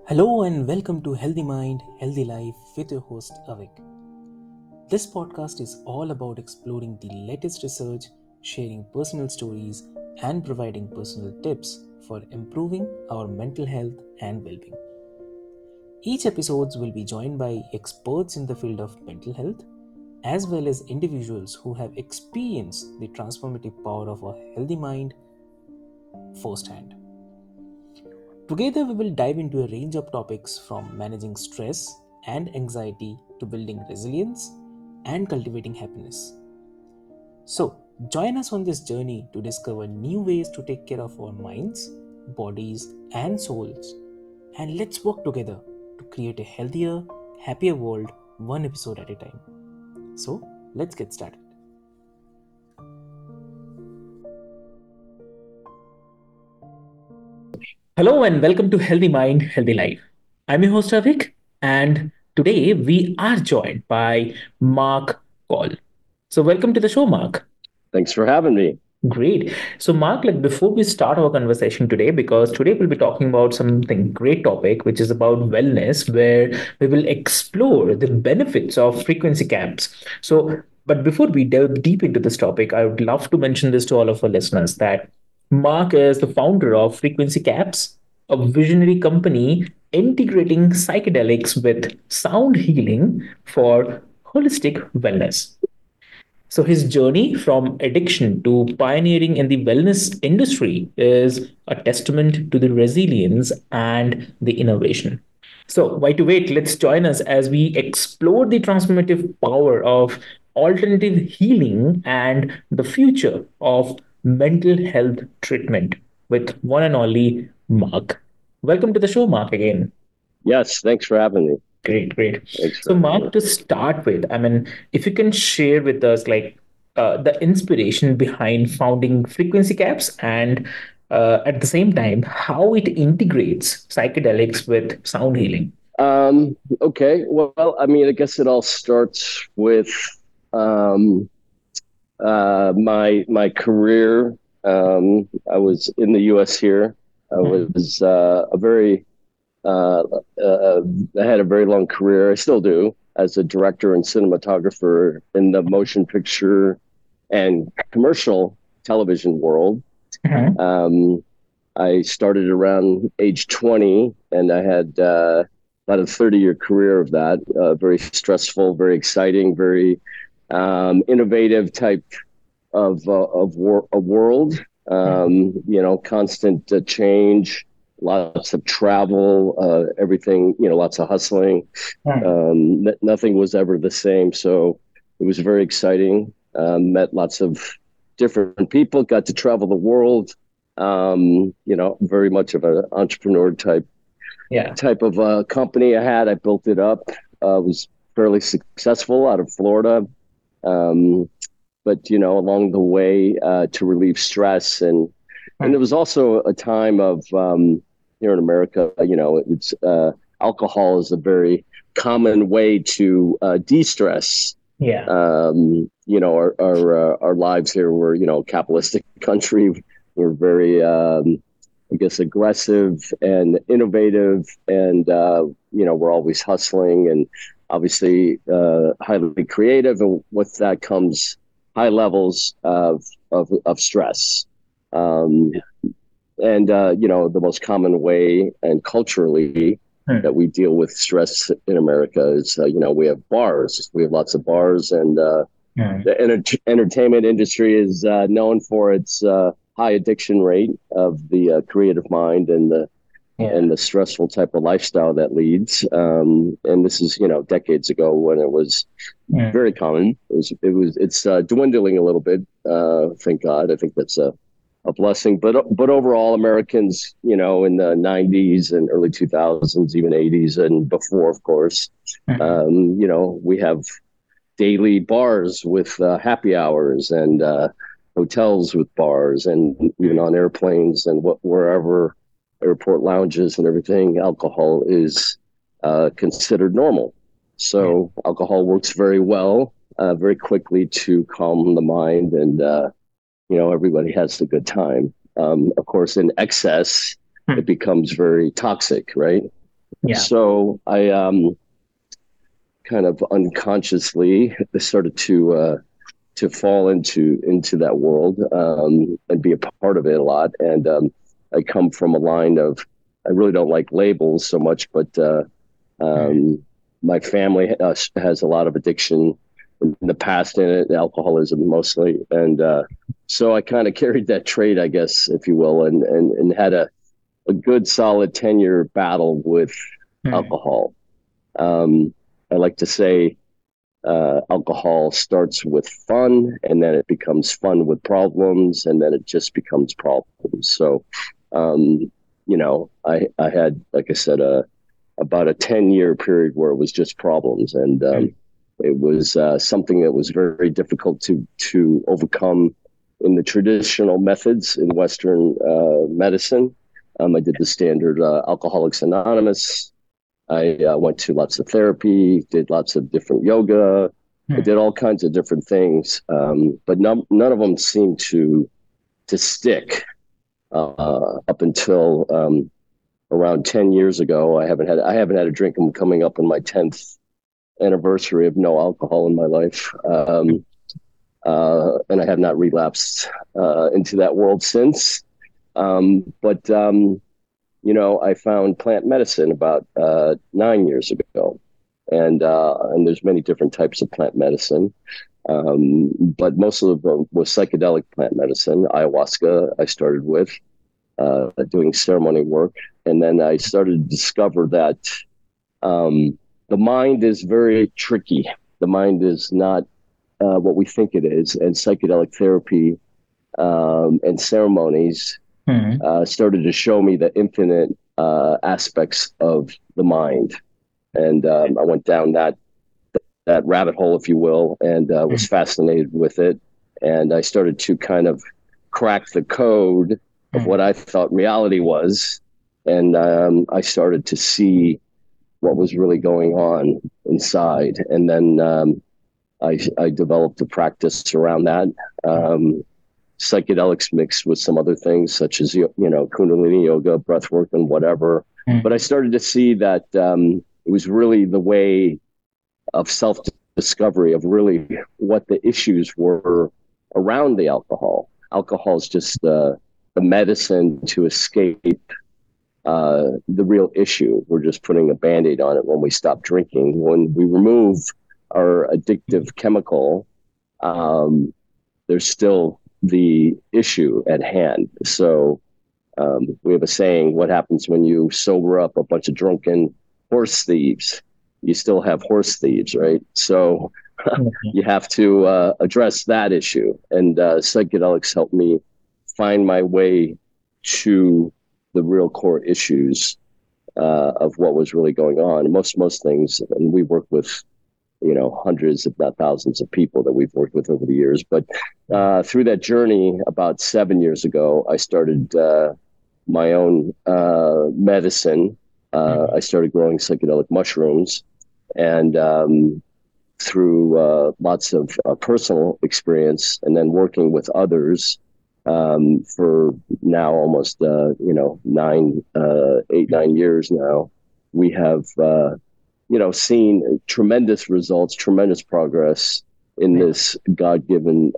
Hello and welcome to Healthy Mind, Healthy Life with your host Avik. This podcast is all about exploring the latest research, sharing personal stories, and providing personal tips for improving our mental health and well being. Each episode will be joined by experts in the field of mental health, as well as individuals who have experienced the transformative power of a healthy mind firsthand. Together, we will dive into a range of topics from managing stress and anxiety to building resilience and cultivating happiness. So, join us on this journey to discover new ways to take care of our minds, bodies, and souls. And let's work together to create a healthier, happier world one episode at a time. So, let's get started. Hello and welcome to Healthy Mind, Healthy Life. I'm your host Avik, and today we are joined by Mark Call. So, welcome to the show, Mark. Thanks for having me. Great. So, Mark, before we start our conversation today, because today we'll be talking about something great topic, which is about wellness, where we will explore the benefits of frequency caps. So, but before we delve deep into this topic, I would love to mention this to all of our listeners that Mark is the founder of Frequency Caps, a visionary company integrating psychedelics with sound healing for holistic wellness. So his journey from addiction to pioneering in the wellness industry is a testament to the resilience and the innovation. So why to wait? Let's join us as we explore the transformative power of alternative healing and the future of mental health treatment with one and only Mark. Welcome to the show, Mark, again. Yes, thanks for having me. Great, great. Thanks So, for having me. Mark, to start with, if you can share with us the inspiration behind founding Frequency Caps and at the same time, how it integrates psychedelics with sound healing. Okay, well, I guess it all starts with um, my career. I was in the U.S. here. I Mhm. was a very uh, uh, I had a very long career. I still do as a director and cinematographer in the motion picture and commercial television world. Mhm. Um, I started around age 20, and I had about a 30-year career of that. Very stressful, very exciting, very innovative type of a world. Constant change, lots of travel, everything. Lots of hustling. Mhm. Nothing was ever the same. So it was very exciting. Met lots of different people. Got to travel the world. Very much of an entrepreneur Yeah. type of company I had. I built it up. Was fairly successful out of Florida. Um, but along the way, to relieve stress, and there Mhm. was also a time of here in America. It's alcohol is a very common way to de-stress. Yeah. Our lives here, we're capitalistic country. We're very I guess aggressive and innovative, and we're always hustling and obviously highly creative, and with that comes high levels of stress. Um, and the most common way and culturally that Mhm. we deal with stress in America is we have bars. We have lots of bars, and Mhm. the entertainment industry is known for its high addiction rate of the creative mind and Yeah. the stressful type of lifestyle that leads. And this is decades ago when it was very Mhm. common. It's dwindling a little bit. Thank God. I think that's a blessing. But overall, Americans, in the '90s and early 2000s, even '80s and before, of course, Mhm. we have daily bars with happy hours and hotels with bars, and even on airplanes and wherever airport lounges and everything, alcohol is considered normal. Yeah. So alcohol works very well, very quickly to calm the mind, and everybody has a good time. Of course, in excess, it Mhm. becomes very toxic, right? Yeah. So I kind of unconsciously started to fall into that world and be a part of it a lot. And I come from a line of I really don't like labels so much, but Mm. my family has a lot of addiction in the past in it, alcoholism mostly, and so I kind of carried that trait, I guess, if you will, and had a good solid 10-year battle with Mm. alcohol. Um, I like to say alcohol starts with fun, and then it becomes fun with problems, and then it just becomes problems. So, um, I had, like I said, about a 10-year period where it was just problems, and Mm. it was something that was very difficult to overcome in the traditional methods in Western medicine. I did the standard Alcoholics Anonymous. I went to lots of therapy, did lots of different yoga. I did Mm. all kinds of different things, but none of them seemed to stick up until around 10 years ago. I haven't had a drink. I'm coming up on my 10th anniversary of no alcohol in my life, and I have not relapsed into that world since. But I found plant medicine about 9 years ago, and there's many different types of plant medicine, but most of them was psychedelic plant medicine. Ayahuasca, I started with doing ceremony work, and then I started to discover that the mind is very tricky. The mind is not what we think it is, and psychedelic therapy and ceremonies Mm. started to show me the infinite aspects of the mind. And I went down that rabbit hole, if you will, and was Mm. fascinated with it. And I started to kind of crack the code of what Mm. I thought reality was. And I started to see what was really going on inside. And then I developed a practice around that. Um, Psychedelics mixed with some other things such as Kundalini yoga, breath work, and whatever. But Mm. I started to see that it was really the way of self discovery of really what the issues were around the alcohol. Alcohol is just the medicine to escape the real issue. We're just putting a band aid on it when we stop drinking. When we remove our addictive chemical, um, there's still the issue at hand. So we have a saying: "What happens when you sober up a bunch of drunken horse thieves? You still have horse thieves, right?" So Okay. you have to address that issue. And psychedelics helped me find my way to the real core issues of what was really going on. Most things, and we work with hundreds, if not thousands, of people that we've worked with over the years. But through that journey, about 7 years ago, I started my own medicine. Mm. I started growing psychedelic mushrooms, and through lots of personal experience, and then working with others for now almost 9 8 9 years now, we have seen tremendous results, tremendous progress in Yeah. this God-given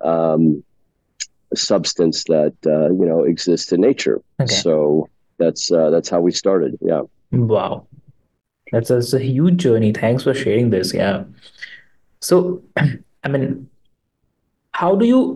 substance that exists in nature. Okay. So that's how we started. Yeah. Wow. That's a huge journey. Thanks for sharing this. Yeah. So, I mean, how do you,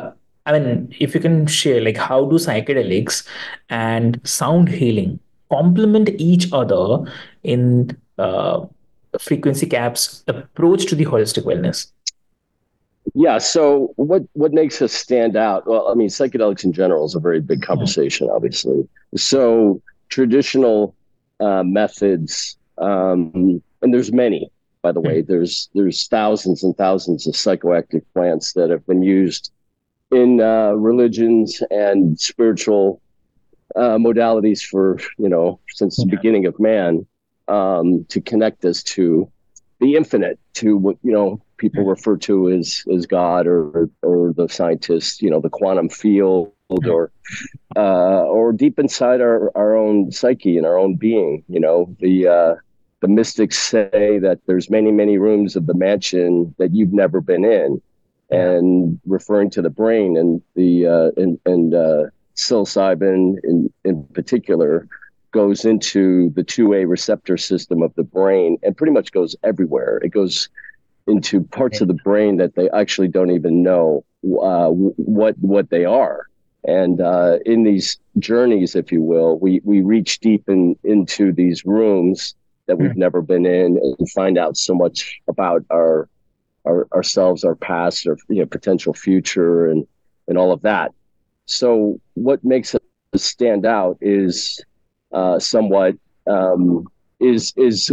if you can share, like, how do psychedelics and sound healing complement each other in Frequency Cap's approach to the holistic wellness? Yeah. So what makes us stand out? Well, I mean, psychedelics in general is a very big Mm. conversation, obviously. So traditional methods, and there's many, by the way. Mm. There's thousands and thousands of psychoactive plants that have been used in religions and spiritual modalities for since the Yeah. beginning of man, to connect us to the infinite, to what people Mm. refer to as God, or the scientists, the quantum field. or deep inside our own psyche and our own being. The mystics say that there's many rooms of the mansion that you've never been in, and referring to the brain and the psilocybin in particular goes into the 2A receptor system of the brain and pretty much goes everywhere. It goes into parts of the brain that they actually don't even know what they are. And in these journeys, if you will, we reach deep into these rooms that we've never been in and find out so much about ourselves, our past, our potential future, and all of that. So what makes us stand out is somewhat is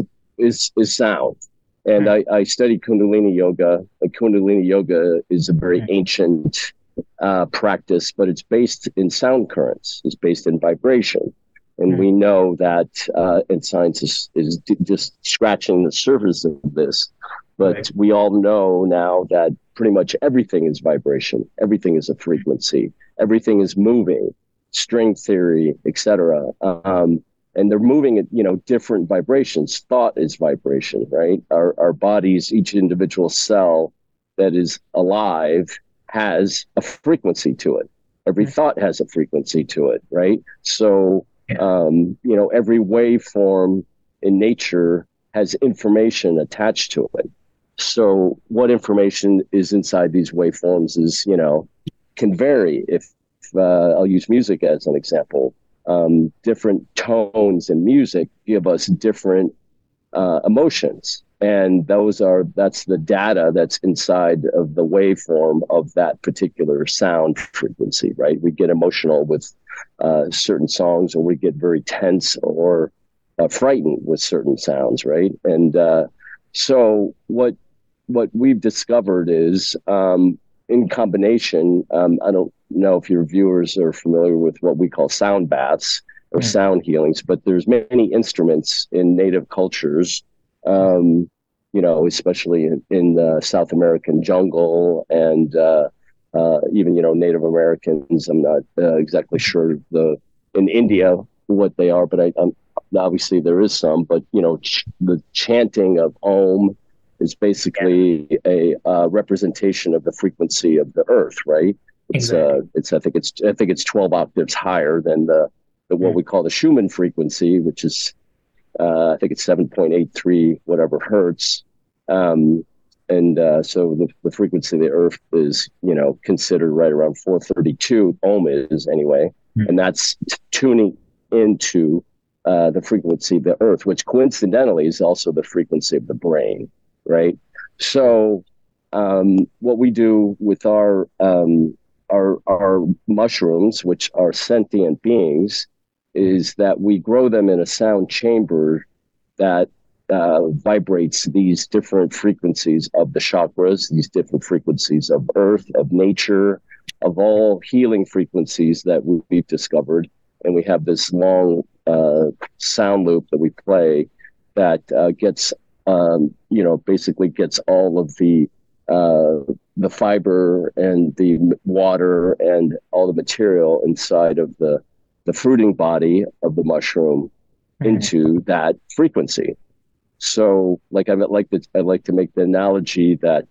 sound. And I study Kundalini Yoga. And Kundalini Yoga is a very ancient practice, but it's based in sound currents. It's based in vibration. And we know that, and science is just scratching the surface of this, but we all know now that pretty much everything is vibration. Everything is a frequency. Everything is moving, string theory, etc. And they're moving at, different vibrations. Thought is vibration, right? Our bodies, each individual cell that is alive has a frequency to it. Every thought has a frequency to it, right? So, every waveform in nature has information attached to it. So what information is inside these waveforms is, can vary. If I'll use music as an example, different tones in music give us different emotions. And that's the data that's inside of the waveform of that particular sound frequency, right? We get emotional with certain songs, or we get very tense or frightened with certain sounds, right? And so what we've discovered is in combination, I don't know if your viewers are familiar with what we call sound baths or sound healings, but there's many instruments in native cultures, especially in the South American jungle and even, Native Americans. I'm not exactly sure in India what they are, but I'm obviously there is some, but, the chanting of Om is basically a representation of the frequency of the earth, right? Exactly. I think it's 12 octaves higher than the what we call the Schumann frequency, which is I think it's 7.83 whatever hertz. So the frequency of the earth is, considered right around 432. Ohm is anyway, and that's tuning into the frequency of the earth, which coincidentally is also the frequency of the brain, right? So what we do with our mushrooms, which are sentient beings, is that we grow them in a sound chamber that vibrates these different frequencies of the chakras, these different frequencies of earth, of nature, of all healing frequencies that we've discovered. And we have this long sound loop that we play that gets, basically gets all of the fiber and the water and all the material inside of the fruiting body of the mushroom into that frequency. So, like I like to make the analogy that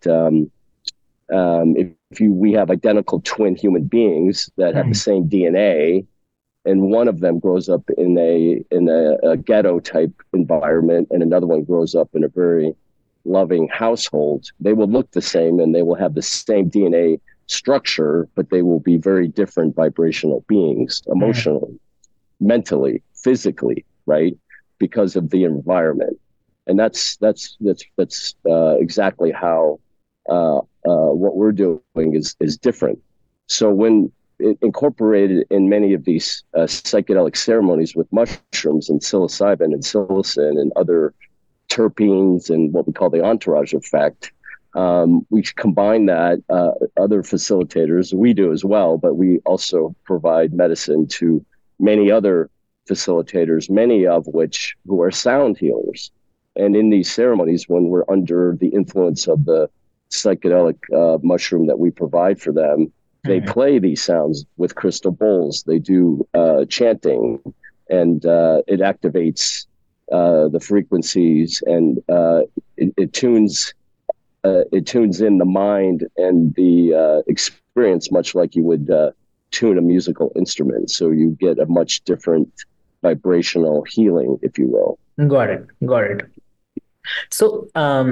we have identical twin human beings that have the same DNA, and one of them grows up in a ghetto type environment, and another one grows up in a very loving household, they will look the same and they will have the same DNA structure, but they will be very different vibrational beings, emotionally, mentally, physically, right? Because of the environment. And that's exactly how what we're doing is different. So when incorporated in many of these psychedelic ceremonies with mushrooms and psilocybin and psilocin and other terpenes and what we call the entourage effect, we combine that. Other facilitators, we do as well, but we also provide medicine to many other facilitators, many of which who are sound healers. And in these ceremonies, when we're under the influence of the psychedelic mushroom that we provide for them, they Hmm. play these sounds with crystal bowls. They do chanting, and it activates the frequencies, and it tunes in the mind and the experience, much like you would tune a musical instrument. So you get a much different vibrational healing, if you will. Got it. Got it. So,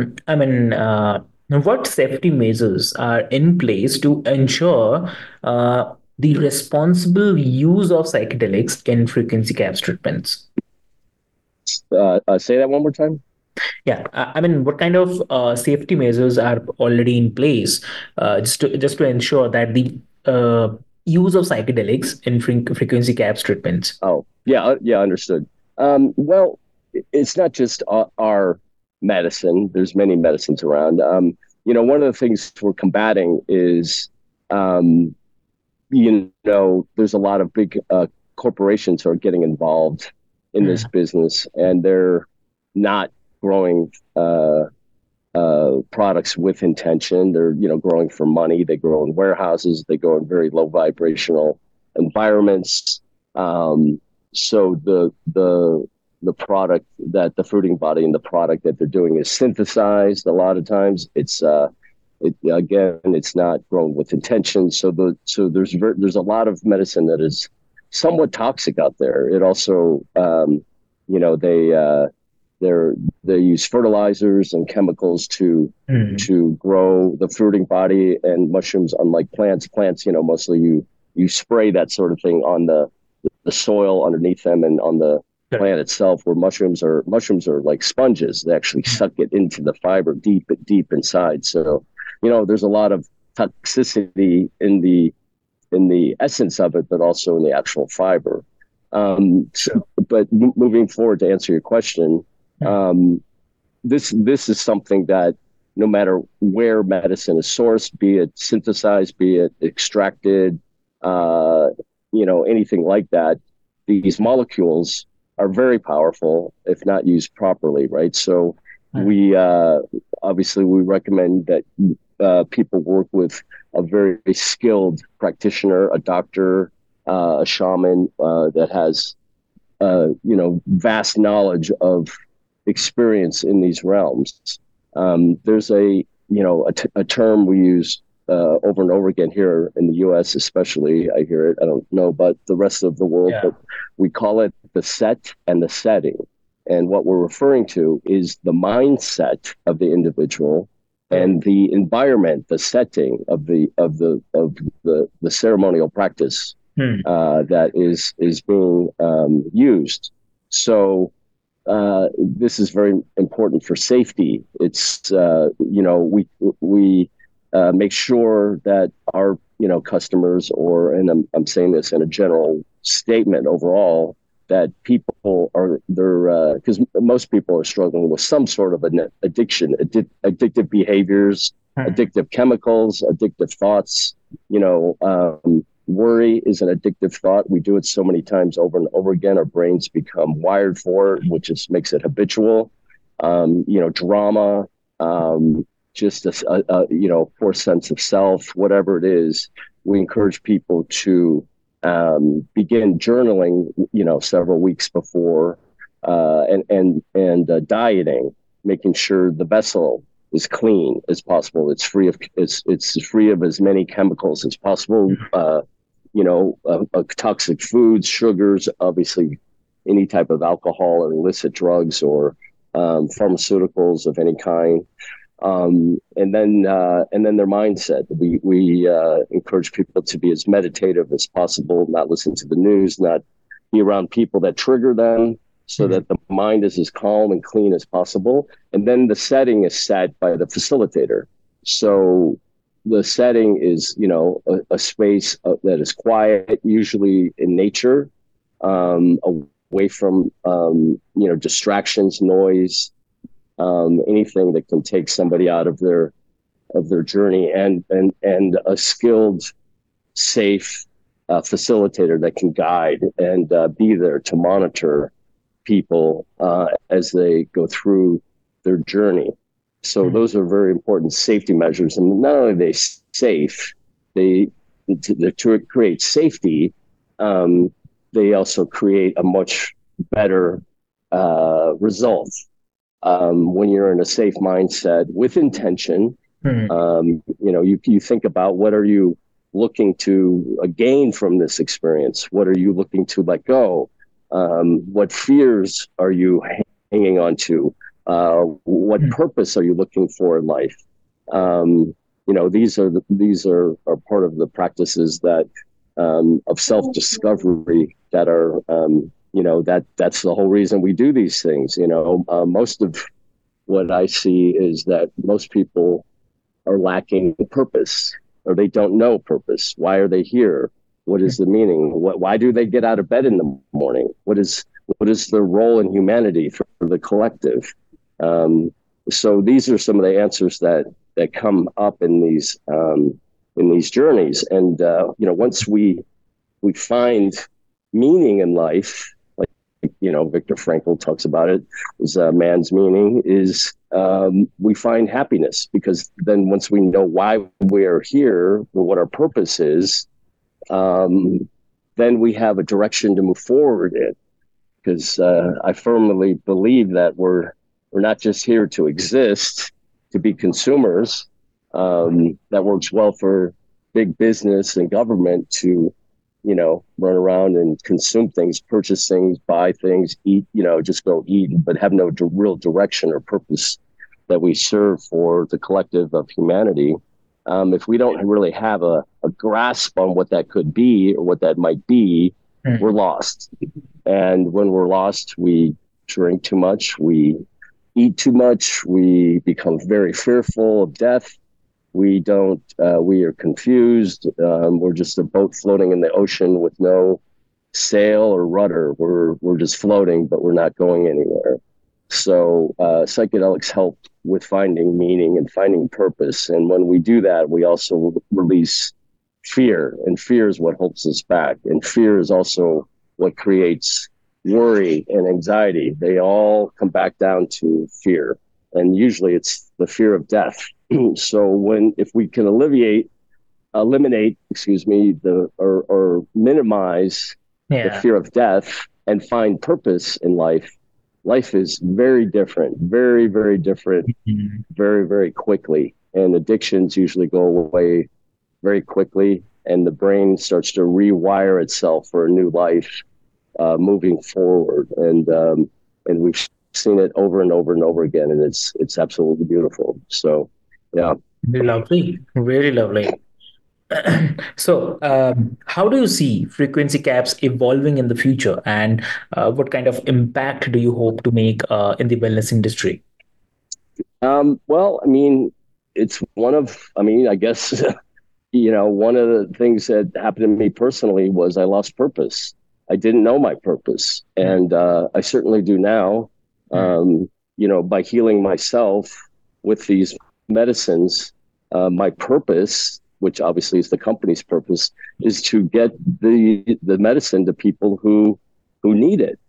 what safety measures are in place to ensure the responsible use of psychedelics in frequency caps treatments? Say that one more time. Yeah, what kind of safety measures are already in place just to ensure that the use of psychedelics in frequency caps treatments? Oh, yeah, yeah, understood. Well, it's not just our medicine. There's many medicines around. One of the things we're combating is, um, there's a lot of big corporations who are getting involved in this Mm, business, and they're not growing products with intention. They're, growing for money. They grow in warehouses. They grow in very low vibrational environments. Um, so the product that the fruiting body and the product that they're doing is synthesized. A lot of times, it's not grown with intention. So there's a lot of medicine that is somewhat toxic out there. It also, you know, they they're they use fertilizers and chemicals mm, to grow the fruiting body, and mushrooms, unlike plants, mostly you spray that sort of thing on the soil underneath them and on the correct. plant itself, where mushrooms are like sponges. They actually Mm, suck it into the fiber deep inside. So, there's a lot of toxicity in the essence of it, but also in the actual fiber. sure. But moving forward to answer your question, Mm, um, this is something that no matter where medicine is sourced, be it synthesized, be it extracted, uh, anything like that, these molecules are very powerful if not used properly, right? So mm, we obviously we recommend that people work with a very skilled practitioner, a doctor, a shaman that has vast knowledge of experience in these realms. There's a term we use over and over again here in the U.S., especially. I hear it. I don't know about the rest of the world, yeah. but we call it the set and the setting. And what we're referring to is the mindset of the individual Correct. and the environment, the setting of the ceremonial practice Mm, that is being used. So this is very important for safety. It's we make sure that our customers, and I'm saying this in a general statement overall, that people are they're because most people are struggling with some sort of an addiction, addictive behaviors, mm, addictive chemicals, addictive thoughts. Worry is an addictive thought. We do it so many times over and over again. Our brains become wired for it, which makes it habitual. Drama, just poor sense of self, whatever it is. We encourage people to begin journaling, several weeks before, and dieting, making sure the vessel is clean as possible. It's free of as many chemicals as possible. Toxic foods, sugars, obviously any type of alcohol or illicit drugs or pharmaceuticals of any kind. And then their mindset. We encourage people to be as meditative as possible, not listen to the news, not be around people that trigger them, so mm, that the mind is as calm and clean as possible. And then the setting is set by the facilitator. So the setting is, a space that is quiet, usually in nature, away from, distractions, noise, anything that can take somebody out of their journey, and a skilled, safe facilitator that can guide and be there to monitor people as they go through their journey. So mm, those are very important safety measures, and not only are they safe, they to create safety, they also create a much better result. When you're in a safe mindset with intention, you think about what are you looking to gain from this experience? What are you looking to let go? What fears are you hanging on to? What purpose are you looking for in life? These are part of the practices that of self-discovery that are that's the whole reason we do these things. Most of what I see is that most people are lacking purpose, or they don't know purpose. Why are they here? What is the meaning? Why do they get out of bed in the morning? What is their role in humanity for the collective? So these are some of the answers that come up in these journeys. And once we find meaning in life, like Viktor Frankl talks about it, is man's meaning is we find happiness, because then once we know why we're here, or what our purpose is, then we have a direction to move forward in. Because I firmly believe that we're not just here to exist, to be consumers. That works well for big business and government to, run around and consume things, purchase things, buy things, eat, just go eat, but have no real direction or purpose that we serve for the collective of humanity. If we don't really have a grasp on what that could be or what that might be, we're lost. And when we're lost, we drink too much, we eat too much, we become very fearful of death. We are confused. We're just a boat floating in the ocean with no sail or rudder. We're just floating, but we're not going anywhere. So psychedelics help with finding meaning and finding purpose. And when we do that, we also release fear, and fear is what holds us back. And fear is also what creates worry and anxiety. They all come back down to fear. And usually it's the fear of death. So if we can eliminate, or minimize the fear of death and find purpose in life, life is very different, very, very different, very, very quickly. And addictions usually go away very quickly, and the brain starts to rewire itself for a new life moving forward. And we've seen it over and over and over again, and it's absolutely beautiful. So, yeah. Lovely, really lovely. So, how do you see frequency caps evolving in the future, and what kind of impact do you hope to make in the wellness industry? Well, I guess, one of the things that happened to me personally was I lost purpose. I didn't know my purpose, and I certainly do now. By healing myself with these medicines, my purpose, which obviously is the company's purpose, is to get the medicine to people who need it.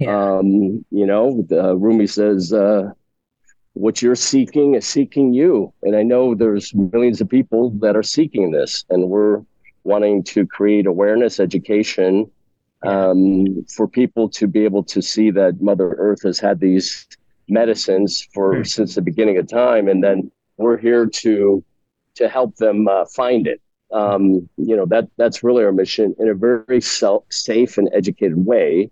Rumi says, what you're seeking is seeking you. And I know there's millions of people that are seeking this, and we're wanting to create awareness, education, for people to be able to see that Mother Earth has had these medicines since the beginning of time, and then we're here to help them find it. That's really our mission, in a very safe and educated way,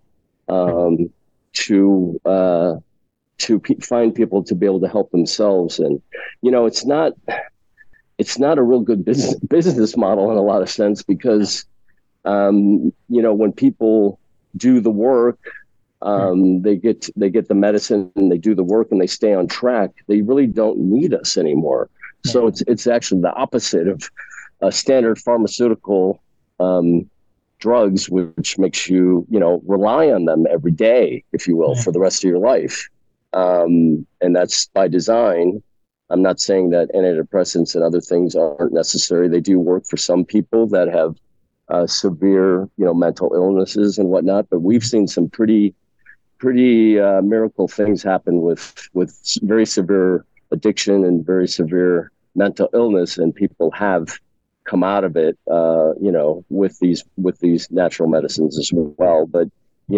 to find people to be able to help themselves. And it's not a real good business model in a lot of sense, because when people do the work, they get the medicine and they do the work and they stay on track, they really don't need us anymore. So it's actually the opposite of standard pharmaceutical drugs, which makes you rely on them every day, if you will, for the rest of your life. And that's by design. I'm not saying that antidepressants and other things aren't necessary. They do work for some people that have severe, mental illnesses and whatnot. But we've seen some pretty miracle things happen with very severe addiction and very severe mental illness, and people have come out of it, with these natural medicines as well. But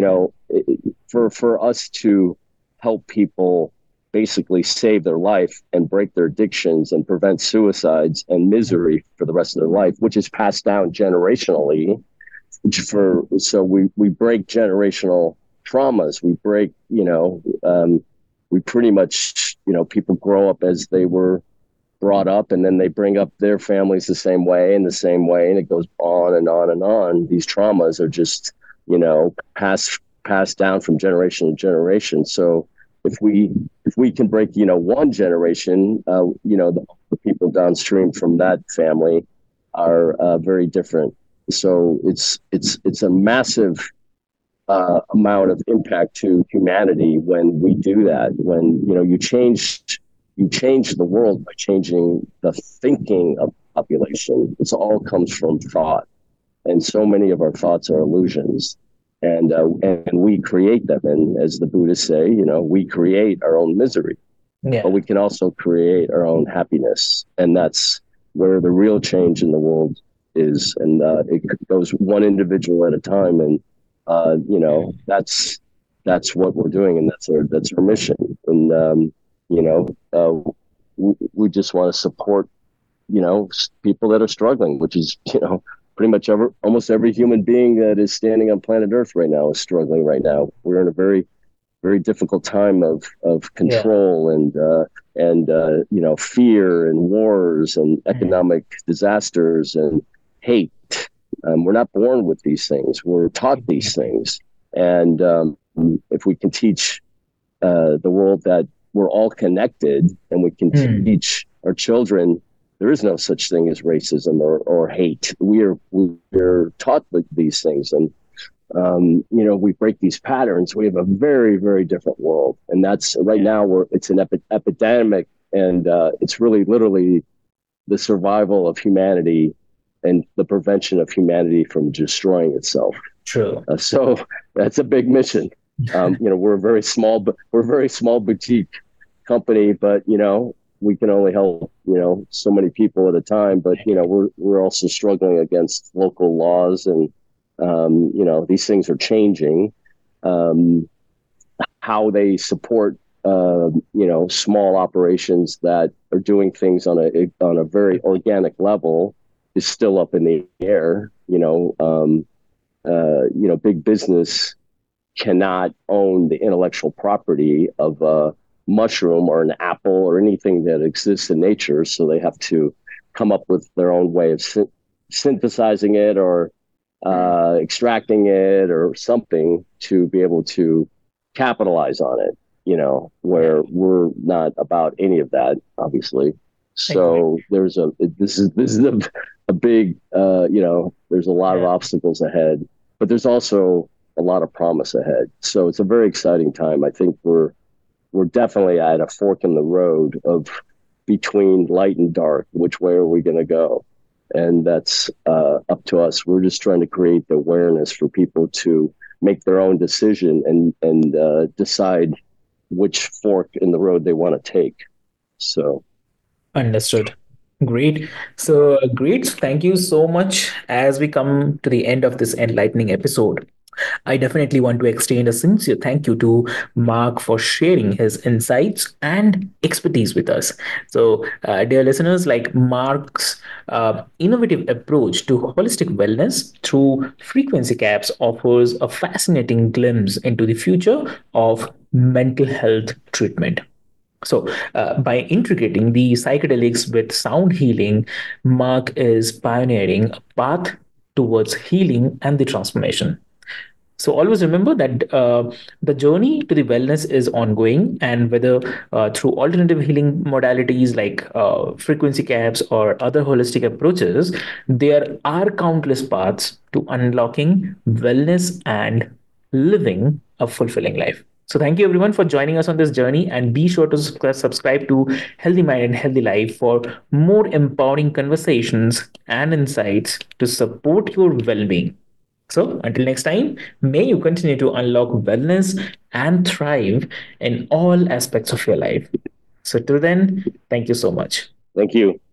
for us to help people basically save their life and break their addictions and prevent suicides and misery for the rest of their life, which is passed down generationally. So we break generational traumas. We break, we pretty much, people grow up as they were brought up, and then they bring up their families the same way, and it goes on and on and on. These traumas are just, passed down from generation to generation. So if we can break, one generation, the people downstream from that family are very different. So it's a massive amount of impact to humanity when we do that. When you change the world by changing the thinking of the population. It all comes from thought, and so many of our thoughts are illusions, and we create them. And as the Buddhists say, we create our own misery, Yeah. but we can also create our own happiness, and that's where the real change in the world is. And it goes one individual at a time, and that's what we're doing, and that's our mission. And we just want to support people that are struggling, which is pretty much almost every human being that is standing on planet Earth right now is struggling right now. We're in a very, very difficult time of control and fear and wars and economic disasters and hate. We're not born with these things. We're taught these things. And if we can teach the world that we're all connected, and we can teach our children there is no such thing as racism or hate. We're taught these things, and we break these patterns. We have a very, very different world, and that's right now it's an epidemic, and it's really literally the survival of humanity and the prevention of humanity from destroying itself. True. So that's a big mission. We're a very small boutique company, but we can only help so many people at a time. But we're also struggling against local laws, and these things are changing. How they support small operations that are doing things on a very organic level is still up in the air. Big business cannot own the intellectual property of a mushroom or an apple or anything that exists in nature, so they have to come up with their own way of synthesizing it or extracting it or something to be able to capitalize on it. Where we're not about any of that, obviously. So this is a big there's a lot of obstacles ahead, but there's also a lot of promise ahead. So it's a very exciting time. I think we're definitely at a fork in the road of between light and dark. Which way are we going to go? And that's up to us. We're just trying to create the awareness for people to make their own decision and decide which fork in the road they want to take. So. Understood. Great. So, great. Thank you so much. As we come to the end of this enlightening episode, I definitely want to extend a sincere thank you to Mark for sharing his insights and expertise with us. So, dear listeners, like Mark's innovative approach to holistic wellness through frequency caps offers a fascinating glimpse into the future of mental health treatment. So, by integrating the psychedelics with sound healing, Mark is pioneering a path towards healing and the transformation. So always remember that the journey to the wellness is ongoing, and whether through alternative healing modalities like frequency caps or other holistic approaches, there are countless paths to unlocking wellness and living a fulfilling life. So thank you everyone for joining us on this journey, and be sure to subscribe to Healthy Mind and Healthy Life for more empowering conversations and insights to support your well-being. So, until next time, may you continue to unlock wellness and thrive in all aspects of your life. So, till then, thank you so much. Thank you.